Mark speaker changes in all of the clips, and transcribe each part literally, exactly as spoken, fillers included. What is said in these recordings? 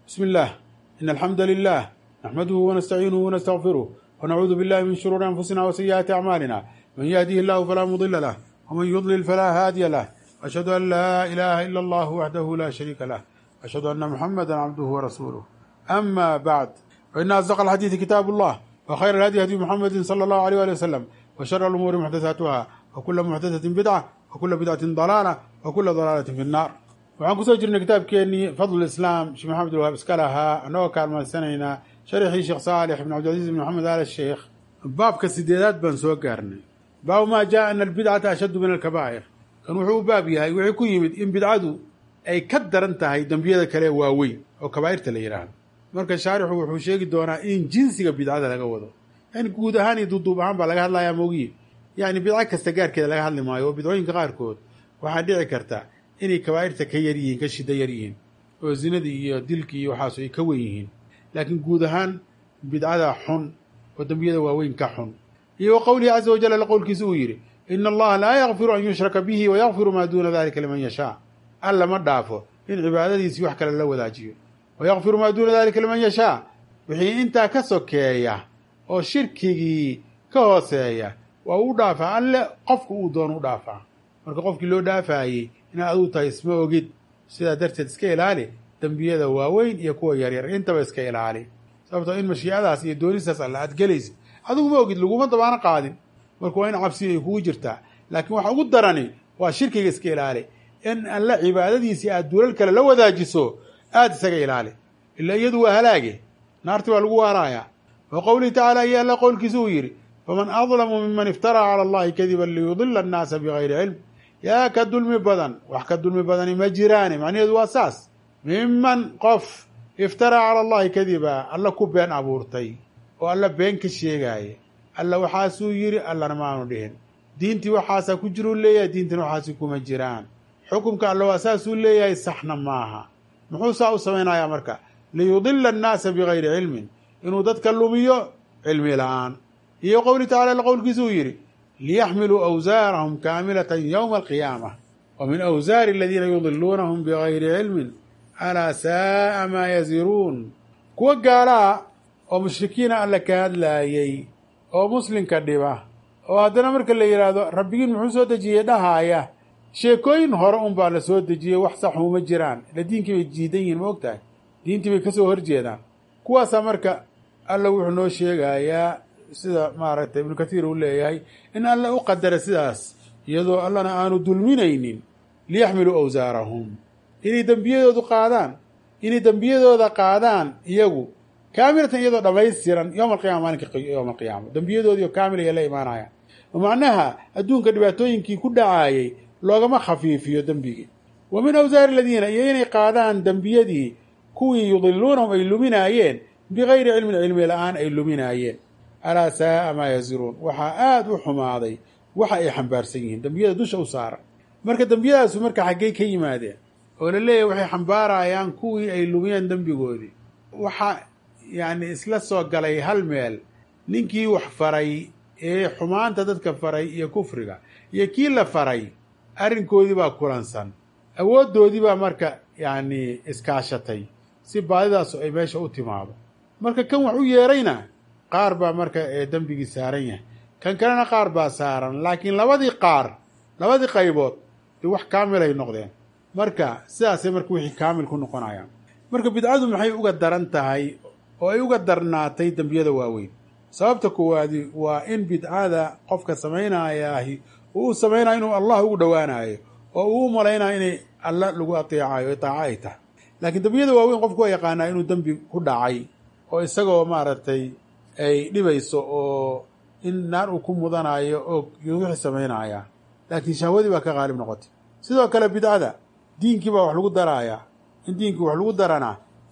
Speaker 1: بسم الله إن الحمد لله نحمده ونستعينه ونستغفره ونعوذ بالله من شرور أنفسنا وسيئات أعمالنا من يهديه الله فلا مضل له ومن يضلل فلا هادي له أشهد أن لا إله إلا الله وحده لا شريك له أشهد أن محمدا عبده ورسوله أما بعد فإن أصدق الحديث كتاب الله وخير الهدي هدي محمد صلى الله عليه وسلم وشر الأمور محدثاتها وكل محدثة بدعة وكل بدعة ضلالة وكل ضلالة في النار. waxaan kusoo jirnay kitaabkeenii fadl islaam sheekh maxamed alwahaab iska lahaa anagoo kaalmaysanaynaa sharxii sheekh saalix ibn cabdilcaziiz ibn maxamed al sheekh baabka sideedaad baan soo gaarnay. baabu maa jaa ana albidcata ashaddu min alkabaa'ir, kan wuxuu u baab yahay wixii ku yimid in bidcadu ay ka daran tahay dembiyada kale waaweyn oo kabaa'irta la yidhaahdo. marka shaarixu wuxuu sheegi doonaa in jinsiga bidcada laga wado, yani guud ahaan iyo duuduub ahaan baa laga hadlayaa moogiye, yani bidco kasta gaarkeeda laga hadli maayo oo bidcooyinka qaarkood waxaa dhici karta inay kabaa'irta ka yar yihiin, ka shida yar yihiin, oo zinadii iyo dilkii iyo waxaas ay ka wen yihiin. laakiin guud ahaan bidcada xun oo dembiyada waaweyn ka xun. iyo wa qowlihi caza wajal alla qowlkiisa uu yidhi ina allaha laa yakfiru an yushraka bihi wayakfiru maa duuna dalika liman yashaa. alla ma dhaafo in cibaadadiisii wax kale la wadaajiyo, wayakfiru maa duuna dalika liman yashaa, wixii intaa ka sokeeya oo shirkigii ka hooseeya waa u dhaafaa alle qofka uu doon u dhaafaa. marka qofkii loo dhaafaayey inaad aduu tahay isma ogid, sidaa darteed iska ilaali dembiyada waaweyn iyo kuwa yaryar intaba iska ilaali, sababtoo in mashiicadaas iyo doonistaas alla aad gelaysid adigu ma ogid, laguma dabaana qaadin. marka waa in cabsi ay kugu jirtaa, laakiin waxa ugu darani waa shirkiga iska ilaali. in alla cibaadadiisii aad duulal kale la wadaajiso aada isaga ilaali, ilaa iyadu waa halaage, naarti waa lagu waaraaya. wa qowlihi tacaala iyo alla qowlkiisa uu yidhi faman adlamu miman iftaraa cala allahi kadiban liyudila annaasa bigayri cilm. yaa ka dulmi badan, wax ka dulmi badani ma jiraane, macnaheedu waa saas. miman qof iftaraa cala allahi kadiba, alla ku been abuurtay oo alla been ka sheegaaye. alla waxaasuu yidhi, allana maanu dhihin. diintii waxaasaa ku jiruu leeyahay, diintina waxaasi kuma jiraan. xukumka alla waa saasuu leeyahay, saxna maaha. muxuu saa u samaynayaa marka? liyudila annaasa bigayri cilmin, inuu dadka lumiyo cilmi la-aan. iyo qowli tacala alla qowlkiisa uu yidhi liyaxmiluu awsaarahum kaamilatan yowma alqiyaamah wa min awsaari aladiina yudiluunahum bigayri cilmin alaa saa'a maa yaziruun. kuwa gaalaa oo mushrikiina alla ka hadlaayey oo muslimka dhiba oo haddana marka la yidhaahdo rabbigiin muxuu soo dejiyey dhahaaya sheekooyin hore un baa la soo dejiyey, wax saxu ma jiraan, ila diinkii bay jiidan yihiin, ma og tahay, diintii bay ka soo horjeedaan. kuwaasaa marka alla wuxuu noo sheegayaa sida maaragtay ibnu kathiir uu leeyahay in alla u qadara sidaas, iyadoo allana aanu dulminaynin. liyaxmiluu awsaarahum, inay dembiyadoodu qaadaan inay dembiyadooda qaadaan iyagu kaamilatan iyadoo dhammaystiran yowma alqiyama, maalinka yowma alqiyaama dembiyadoodiio kaamil aya la imaanaya. oo macnaha adduunka dhibaatooyinkii ku dhacaayey loogama khafiifiyo dembigii. wa min awsaari aladiina, iyo inay qaadaan dembiyadii kuwii yudiluunahum ay luminaayeen bigayri cilmin, cilmi la-aan ay luminaayeen. alaa saa'a maa yaziruun, waxaa aada u xumaaday waxa ay xambaarsan yihiin, dembiyada dusha u saaran. marka dembiyadaasu marka xaggey ka yimaadeen oo la leeyahay waxay xambaarayaan kuwii ay lumiyeen dembigoodii. waxaa yacni isla soo galay hal meel ninkii wax faray ee xumaanta dadka faray iyo kufriga, iyo kii la faray arrinkoodii baa kulansan, awooddoodii baa marka yacni iskaashatay si baadidaasu ay meesha u timaado. marka kan wax u yeerayna qaar baa marka ee dembigii saaran yahay, kan kalena qaar baa saaran, laakiin labadii qaar labadii qaybood dee wax kaamilay noqdeen. marka sidaasay marka wixii kaamil ku noqonayaan. marka bidcadu maxay uga daran tahay oo ay uga darnaatay dembiyada waaweyn? sababta koowaadi waa in bidcada qofka samaynayaahi uu u samaynayo inuu allah ugu dhowaanayo oo uu u malaynayo inay alla lagu ateecayo, taaco ay tahay. laakiin dembiyada waaweyn qofku waa yaqaanaa inuu dembi ku dhacay oo isagoo maaragtay ay dhibayso oo in naar uu ku mudanayo oo wixii samaynaya, laakiin shahwadii baa ka qaalib noqotay. sidoo kale bidcada diinkii baa wax lagu daraaya, in diinkii wax lagu darana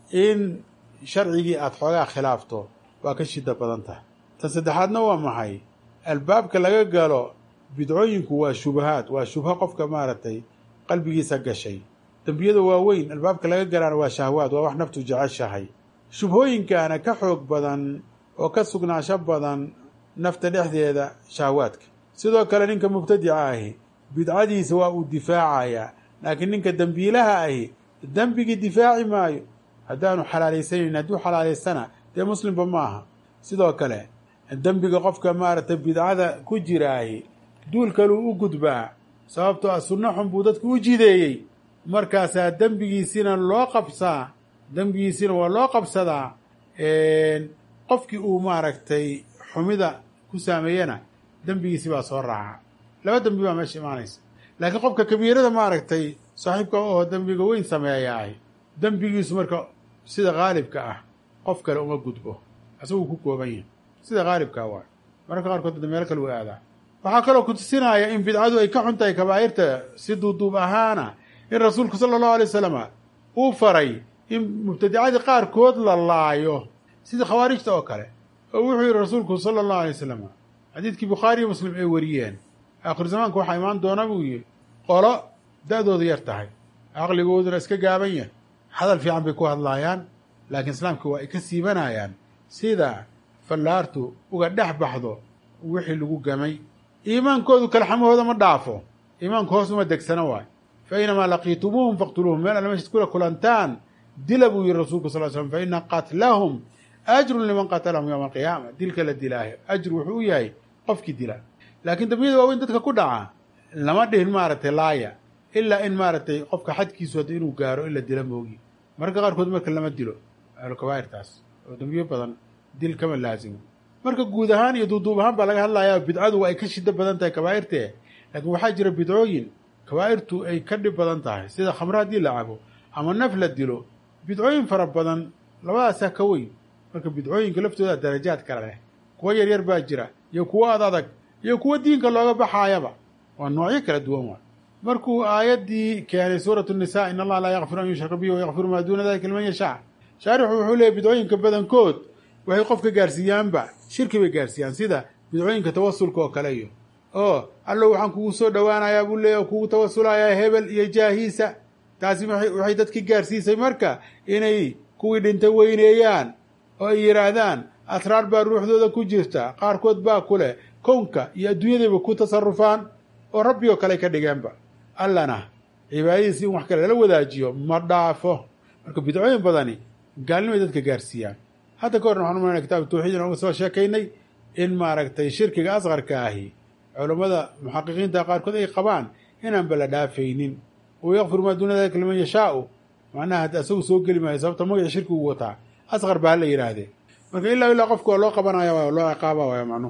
Speaker 1: in sharcigii aada xoogaa khilaafto waa ka shida badan tahay. tan saddexaadna waa maxay? albaabka laga galo bidcooyinku waa shubahaad, waa shubho qofka maaragtay qalbigiisa gashay. dembiyada waaweyn albaabka laga galaana waa shahwaad, waa wax naftu jeceshahay. shubhooyinkaana ka xoog badan oo ka sugnaansho badan nafta dhexdeeda shahwaadka. sidoo kale ninka mubtadica ahi bidcadiisa waa uu difaacayaa, laakiin ninka dembiilaha ahi dembigii difaaci maayo, haddaanu xalaalaysanayn hadduu xalaalaystana dee muslimba maaha sidoo kale dembiga qofka maaragtay bidcada ku jiraaye duul kaluu u gudbaa sababtoo ah sunno xun buu dadku u jideeyey markaasaa dembigiisina loo qabsaa dembigiisina waa loo qabsadaa qofkii uu maaragtay xumida ku saameeyena dembigiisi baa soo raaca laba dembi baa meesha imaanaysa laakiin qofka kabiirada maaragtay saaxiibka oo dembiga weyn sameeyaay dembigiisu marka sida haalibka ah qof kale uma gudbo asaguu ku kooban yahay sida haalibkaa waay mararka qaarkood da meelo kale u aadaa waxaa kaloo kutusinaya in bidcadu ay ka xun tahay kabaa'irta si duuduub ahaana in rasuulku sala allahu alay wasalama uu faray in mubtadicadii qaarkood la laayo sida khawaarijta oo kale oo wuxuu yihi rasuulku sala allahu alay wasalam xadiidkii bukhaari iyo muslim ay wariyeen aakhiru zamaanka waxaa imaan doona buu yihi qolo da-doodu yar tahay caqligooduna iska gaaban yahay hadal fiican bay ku hadlaayaan laakiin islaamka waa ay ka siibanayaan sida fallaartu uga dhex baxdo wixii lagu gamay iimaankoodu kalxamahooda ma dhaafo iimaanku hoos uma degsana waay fa inamaa laqiitumuuhum faqtuluuhum meel alla meeshaad kula kulantaan dila buu yihi rasuulku sal l slm fa ina qatlahum ajrun liman qatalahum yowma alqiyaama dilka la dilaayo ajr wuxuu u yahay qofkii dila laakiin dambiyada waaweyn dadka ku dhaca lama dhihin maaragtay laaya ilaa in maaragtay qofka xadkiisu hadda inuu gaaro in la dila moogi mararka qaarkood marka lama dilo ahlu kabaa'irtaas oo dambiyo badan dil kama laasimo marka guud ahaan iyo duuduub ahaan baa laga hadlayaa bidcadu waa ay ka shida badan tahay kabaa'irtee laakiin waxaa jira bidcooyin kabaa'irtu ay ka dhib badan tahay sida khamre haddii la cabo ama naf la dilo bidcooyin fara badan labadaasaa ka weyn marka bidcooyinka laftooda darajaad kale leh kuwo yaryar baa jira iyo kuwo ad adag iyo kuwo diinka looga baxaayaba waa noocyo kala duwan waay markuu aayaddii keenay suuratu nisaa in allaha laa yakfiru an yushraka bihi wayakfiru maa duuna dalika liman yashaa shaarixu wuxuu leeyay bidcooyinka badankood waxay qofka gaarsiiyaanba shirki bay gaarsiiyaan sida bidcooyinka tawasulka oo kale iyo oo allow waxaan kugu soo dhowaanayaa buu leeya oo kugu tawasulayaa hebel iyo jaahiisa taasi waxay dadki gaarsiisay marka inay kuwii dhintay weyneeyaan oo ay yidhaahdaan asraar baa ruuxdooda ku jirta qaarkood baa ku leh kownka iyo adduunyadayba ku tasarufaan oo rabbi oo kale ka dhigeenba allana cibaadadiisi in wax kale lala wadaajiyo ma dhaafo marka bidcooyin badani gaalnimay dadka gaarsiiyaan hadda ka horna waxaan umaynaa kitaab tawxiid in oga soo sheekaynay in maaragtay shirkiga asqarka ahi culammada muxaqiqiinta qaarkood ay qabaan inaanba la dhaafaynin oo yakfiru maa duuna dalika liman yashaau macnaha hadda asagu soo geli maayo sababta magaci shirkigu wataa asqar baa la yidhaahdee marka ilaa ilaa qofka waa loo qabanaya waay loo ciqaaba waaya macnuhu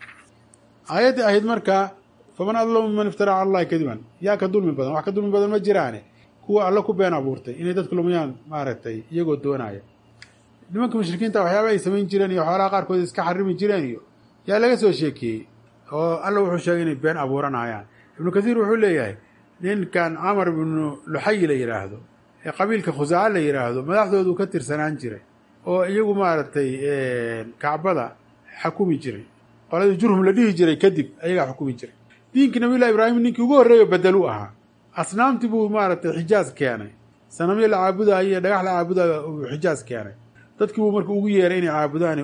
Speaker 1: aayaddii ahayd marka faman adlamu miman iftara cala allahi kadiban yaa ka dulmi badan wax ka dulmi badan ma jiraane kuwa alla ku been abuurtay inay dadku lumiyaan maaragtay iyagoo doonaya nimanka mushrikiinta waxyaaba ay samayn jireen iyo xoolaha qaarkood iska xarimi jireen iyo yaa laga soo sheekeeyey oo alla wuxuu sheegay inay been abuuranayaan ibnu kathiir wuxuu leeyahay ninkan camar ibnu luxayi la yidhaahdo ee qabiilka khusaaca la yidhaahdo madaxdoodu ka tirsanaan jiray oo iyagu maaragtay kacbada xakumi jiray qoladii jurhum la dhihi jiray kadib ayagaa xukumi jiray diinkii nabiyullahi ibraahim ninkii ugu horreeyo bedelu ahaa asnaamtii buu maaragtay xijaaz keenay sanamyo la caabudayo iyo dhagax la caabudayo uu xijaaz keenay dadkii buu marka ugu yeeray inay caabudaan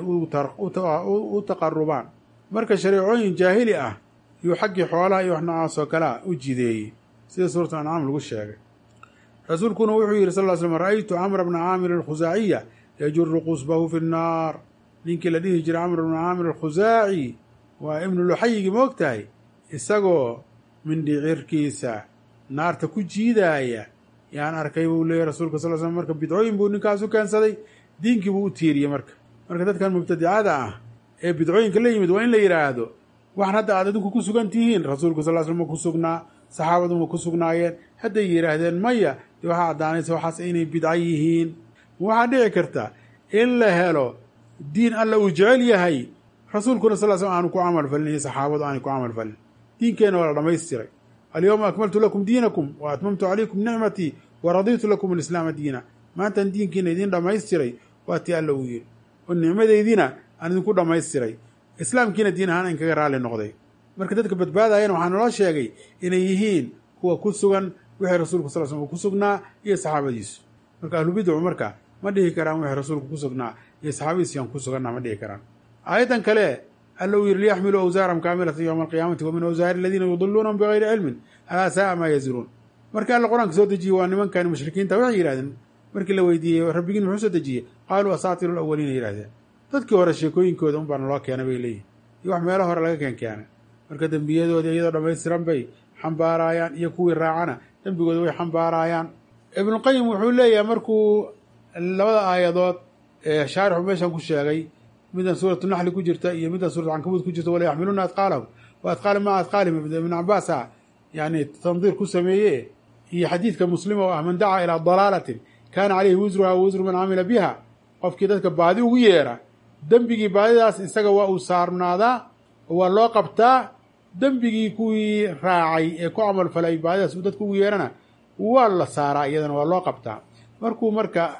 Speaker 1: u taqarubaan marka shareecooyin jaahili ah iyuu xaggii xoolaha iyo wax noocaas oo kalea u jideeyey sida suuratu ancaam lagu sheegay rasuulkuna wuxuu yidhi sal ll slam ra'aytu camra bna caamir alkhusaaciya yajuru qusbahu fi nnaar ninkii la dhihi jiray camr bna caamir alkhusaaci waa ibnu luxayigii ma og tahay isagoo mindhicirkiisa naarta ku jiidaaya yaan arkay buu leeyahy rasuulka sal l slam marka bidcooyin buu ninkaas u keensaday diinkii buu u tiiriyey marka marka dadkan mubtadicada ah ee bidcooyinka la yimid waa in la yidhaahdo waxan hadda aad adinku ku sugan tihiin rasuulku sal l slam ma ku sugnaa saxaabadu ma ku sugnaayeen hadday yidhaahdeen maya dee waxaa caddaanaysa waxaas inay bidco yihiin waxaa dhici karta in la helo diin alla uu jecel yahay rasuulkuna sal l slam aanu ku camal falin iyo saxaabadu aanay ku camal falin diinkeenna waa la dhamaystiray alyawma akmaltu lakum diinakum wa atmamtu calaykum nicmatii wa raditu lakum alislaama diina maantaan diinkiina idiin dhammaystiray waa tii alla uu yidhi oo nicmadaydiina aan idinku dhammaystiray islaamkiina diin ahaan in kaga raalli noqday marka dadka badbaadayana waxaa naloo sheegay inay yihiin kuwa ku sugan wixii rasuulku sal slam uu ku sugnaa iyo saxaabadiisu marka ahlubidcu marka ma dhihi karaan wixii rasuulku ku sugnaa iyo saxaabadiisu yaan ku suganna ma dhihi karaan aayaddan kale alla uu yidhi liyaxmiluu awsaaram kaamilatan yowma alqiyaamati wa min awsaari aladiina yudiluunahum bigayri cilmin alaa saa'a maa yaziruun marka alla qur-aanka soo dejiyey waa nimankan mushrikiinta waxay yidhahdeen markii la weydiiyey rabbigiin muxuu soo dejiyey qaaluu asaatiru alawaliina yidhahdeen dadkii hore sheekooyinkooda un baana loo keena bay leeyihin iyo wax meelo hore laga keen keenay marka dembiyadoodii iyadoo dhammaystiran bay xambaaraayaan iyo kuwii raacana dembigooda way xambaaraayaan ibnuqayim wuxuu leeyahay markuu labada aayadood ee shaarixu meeshan ku sheegay midan suuratu naxli ku jirta iyo midan suuratu cankabuud ku jirta wala yaxmiluuna adqaalahum wa adqaala maca adqaalihim ibn cabaasa yani tandiir ku sameeye iyo xadiidka muslim oo ah man dacaa ilaa dalaalatin kaana caleyhi wisruha wa wisru man camila biha qofkii dadka baadi ugu yeera dembigii baadidaas isaga waa uu saarnaadaa oo waa loo qabtaa dembigii kuwii raacay ee ku camal falay baadidaas uu dadka ugu yeerana waa la saaraa iyadana waa loo qabtaa markuu marka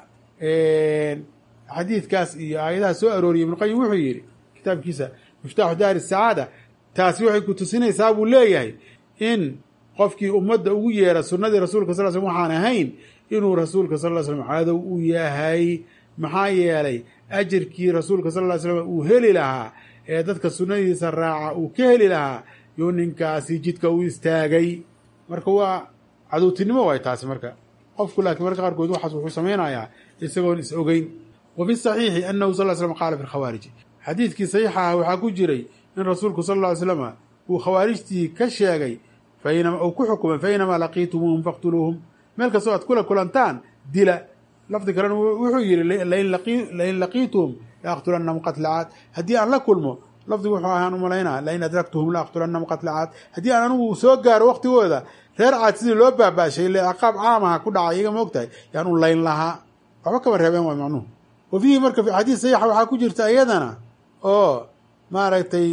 Speaker 1: xadiidkaas iyo aayadaha soo arooriyey ibnuqayim wuxuu yidhi kitaabkiisa miftaaxu daari sacaada taasi waxay ku tusinaysaa buu leeyahay in qofkii ummadda ugu yeera sunnadii rasuulka sal slm waxaan ahayn inuu rasuulka sal ll slam cadow u yahay maxaa yeelay ajirkii rasuulka sal ll slam uu heli lahaa ee dadka sunnadiisa raaca uu ka heli lahaa yuu ninkaasi jidka u istaagay marka waa cadowtinimo waay taasi marka qofku laakiin marka qaarkood waxaas wuxuu samaynayaa isagoon is ogeyn wa fi saxiixi annahu sal l slam qaala fi lkhawaariji xadiidkii saxiixa ah waxaa ku jiray in rasuulku sal ll ly slama uu khawaarijtii ka sheegay uu ku xukumay fainamaa laqiitumuuhum faqtuluuhum meel kastoo aad kula kulantaan dila lafdi kalena wuxuu yidhi lain laqiituhum laaqtulannahum qatla caad haddii aan la kulmo lafdigu wuxuu ahaan u malaynaa lain adraktuhum laaqtulannahum qatla caad haddii aan anigu soo gaaro waktigooda reer caad sidii loo baabaashay ile ciqaab caamaha ku dhacay iyaga moogtahay yaan u layn lahaa waxba kaba reebeen waay macnuhu wa fiihi marka fi xadiis saxiixa waxaa ku jirta iyadana oo maaragtay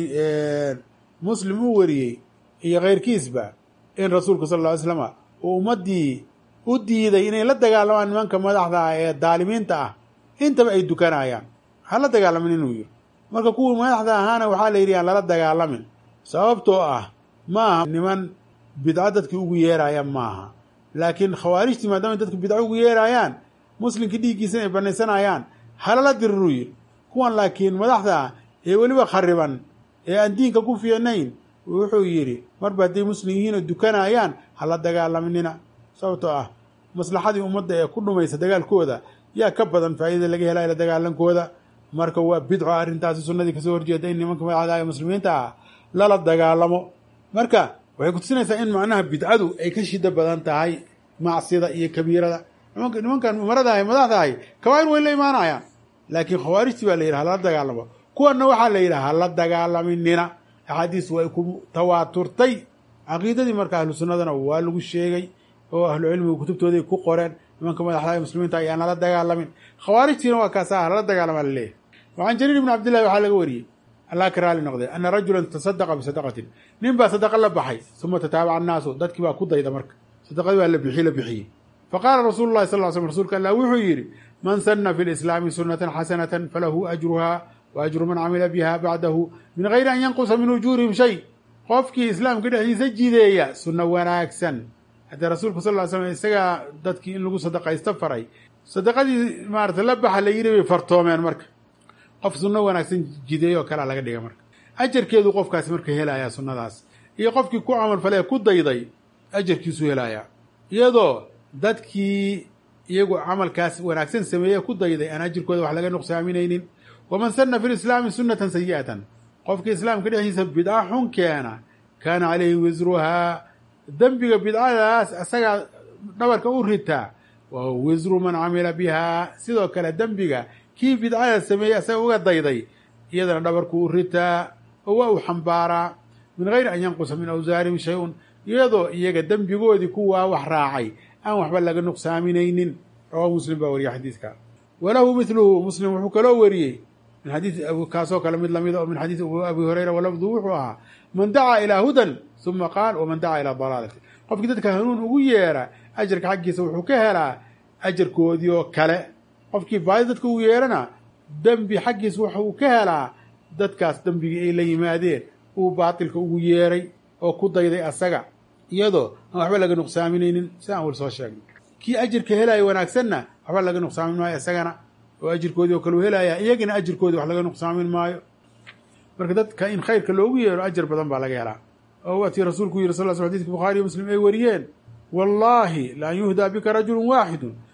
Speaker 1: muslim uu wariyey iyo keyrkiisba in rasuulku sal lla ly slama uu ummaddii u diiday inay la dagaalamaan nimanka madaxda ah ee daalimiinta ah intaba ay dukanayaan ha la dagaalamin inuu yiri marka kuwii madaxda ahaana waxaa la yidhi aan lala dagaalamin sababtoo ah maaha niman bidco dadkii ugu yeeraaya maaha laakiin khawaarijtii maadaama dadka bidco ugu yeeraayaan muslimkii dhiiggiisa inay banaysanayaan halala diriruu yiri kuwan laakiin madaxda ah ee weliba khariban ee aan diinka ku fiicnayn wuxuu yidhi marba hadday muslim yihiin oo dukanayaan hala dagaalaminina sababtoo ah maslaxadii ummadda ee ku dhumaysa dagaalkooda yaa ka badan faa'iidada laga helaya la dagaalankooda marka waa bidco arrintaasi sunnadii kasoo horjeeda in nimanka madaxda ee muslimiinta ah lala dagaalamo marka waxay kutusinaysaa in macnaha bidcadu ay ka shida badan tahay macsida iyo kabiirada nimankan umaradahay madaxdahay kabaa'ir way la imaanayaan laakiin khawaarijtii baa la yidhaha hala dagaalamo kuwanna waxaa la yidhaha hala dagaalaminina axaadiis way ku tawaaturtay caqiidadii marka ahlu sunnadana waa lagu sheegay oo ahlu cilmigu kutubtooday ku qoreen nimanka madaxda muslimiinta ayaan lala dagaalamin khawaarijtiina waa kaasa lala dagaalamaa laleeyahay wacan jariir ibni cabdillahi waxaa laga wariyey allah ka raali noqdee ana rajulan tasadaqa bisadaqatin nin baa sadaqa la baxay uma tataabaca annaasu dadkii baa ku dayda marka sadaqadii baa la bixi la bixiyey faqaala rasuulu llahi sal ly slm rsulka allah wuxuu yidhi man sanna fi lislaami sunnatan xasanatan falahu ajruha wa ajru man camila biha bacdahu min gayri an yanqusa min ujuurihim shay qofkii islaamka dhexdiisa jideeya sunno wanaagsan haddee rasuulku sal ly slm isagaa dadkii in lagu sadaqaysto faray sadaqadii maarata la baxa la yidhi bay fartoomeen marka qof sunno wanaagsan jideeyo oo kalea laga dhiga marka ajarkeedu qofkaasi marka helayaa sunnadaas iyo qofkii ku camal falee ku dayday ajarkiisu helayaa iyadoo dadkii iyagu camalkaas wanaagsan sameeye ku dayday aan ajirkooda wax laga nuqsaaminaynin waman sanna fi lislaami sunnatan sayi'atan qofkii islaamka dhexdiisa bidca xun keena kaana calayhi wisruhaa dembiga bidcadaas isagaa dhabarka u ritaa wa wisru man camila bihaa sidoo kale dembiga kii bidcada sameeyey isaga uga dayday iyadana dhabarku u ritaa oo waa uu xambaaraa min gayri an yanqusa min awsaarihim shay-un iyadoo iyaga dembigoodii kuwaa wax raacay aan waxba laga nuqsaaminaynin rawahu muslim baa wariya xadiidka walahu midluhu muslim wuxuu kaloo wariyey min xadiis kaasoo kale mid lamida oo min xadiis abi hurayra walafdu wuxuu ahaa man dacaa ilaa hudan uma qaal waman dacaa ilaa dalaalati qofkii dadka hanuun ugu yeera ajarka xaggiisa wuxuu ka helaa ajarkoodii oo kale qofkii baadi dadka ugu yeerana dembi xaggiisa wuxuu ka helaa dadkaas dembigii ay la yimaadeen uu baatilka ugu yeeray oo ku dayday asaga iyadoo aan waxba laga nuqsaaminaynin sida aan wal soo sheegnay kii ajirka helaya wanaagsanna waxba laga nuqsaamin maayo isagana oo ajirkoodii oo kale u helaya iyagina ajirkoodii wax laga nuqsaamin maayo marka dadka in khayrka loogu yeero ajar badan baa laga helaa oo waatii rasuulku yidhi sal l sl xadidka bukhaariyo muslim ay wariyeen wallaahi laan yuhdaa bika rajulun waaxidun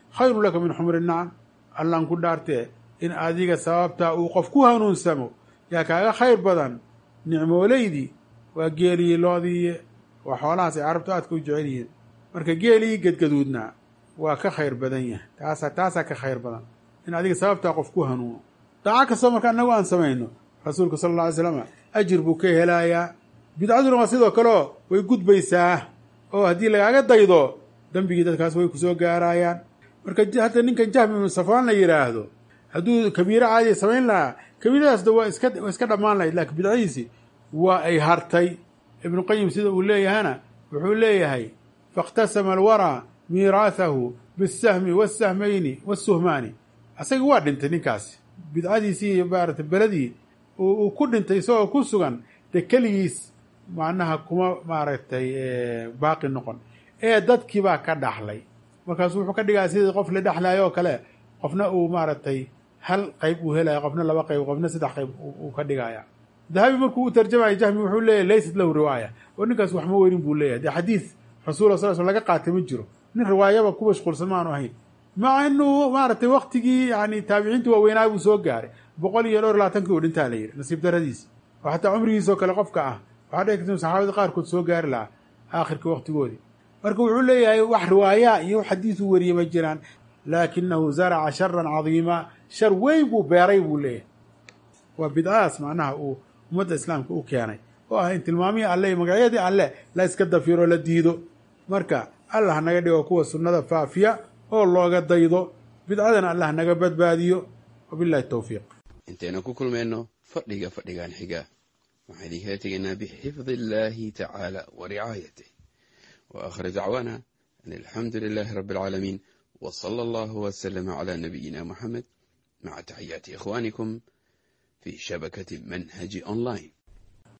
Speaker 1: khayru laka min xumri nacam allaan ku dhaartee in adiga sababtaa uu qof ku hanuunsamo yaa kaaga khayr badan nicmoolaydii waa geelii loodii waa xoolahaas ay carabtu aadka u jecel yihiin marka geelii gadgaduudnaa waa ka khayr badan yahay taasaa taasaa ka khayr badan in adiga sababtaa qof ku hanuuno daaco kastoo marka annagu aan samayno rasuulka sala alla alay slam ajir buu ka helayaa bidcaduna waa sidoo kaleo way gudbaysaa oo haddii lagaaga daydo dembigii dadkaas way kusoo gaarayaan marka hadda ninkan jahmi ibnu safaan la yidhaahdo hadduu kabiiro caadiya samayn lahaa kabiiradaasda waa iska waa iska dhammaan lahayd laakiin bidcadiisi waa ay hartay ibnu qayim sida uu leeyahana wuxuu leeyahay faاkhtasama alwaraa miiraahahu biالsahmi waالsahmayni waالsuhmaani asaga waa dhintay ninkaasi bidcadiisii iyo maarata beladii uu ku dhintay isagoo ku sugan dee keligiis macnaha kuma maaragtay baaqi noqon ee dadkii baa ka dhaxlay markaasu wuxuu ka dhigaya sidii qof la dhexlayo oo kale qofna uu maaragtay hal qayb uu helaya qofna laba qayb qofna saddex qayb uu ka dhigaya dahabi markuu u tarjamaya jahmi wuxuu leeyahy laysat lahu riwaaya oo ninkaas wax ma weynin buu leeyahay dee xadiid rasuul sal sl laga qaatay ma jiro nin riwaayaba ku mashquulsan maanu ahayn maca inuu maaragtay waktigii yani taabiciintii waaweynaa buu soo gaaray boqol iyo dhowr labaatankii uu dhintaa la yidhi nasiib daradiis oo xataa cumrigiisoo kale qofka ah waxaa dhici karta saxaabada qaarkood soo gaari lahaa aakhirkii waktigoodii marka wuxuu leeyahay wax riwaaya iyo xadiisu weriye ma jiraan laakinahu zaraca sharan cadiima shar weyn buu beeray buu leeyahay waa bidcaas macnaha uu ummadda islaamka u keenay oo ah in tilmaamihii alle iyo magacyadii alle la iska dafiro la diido marka allah naga dhigo kuwa sunnada faafiya oo looga daydo bidcadana allah naga badbaadiyo wabillahi tawfiiq
Speaker 2: intayna ku kulmayno fadhiga fadhigan xiga waxaan idinkala tegaynaa bixifdi illaahi tacaala wa ricaayatih wa aakhir dacwaana an alxamdu lilaahi rabbi alcaalamiin wa sala allahu wasalama calaa nabiyina moxamed maca taxiyaati ikhwaanikum fi shabakati manhaji online.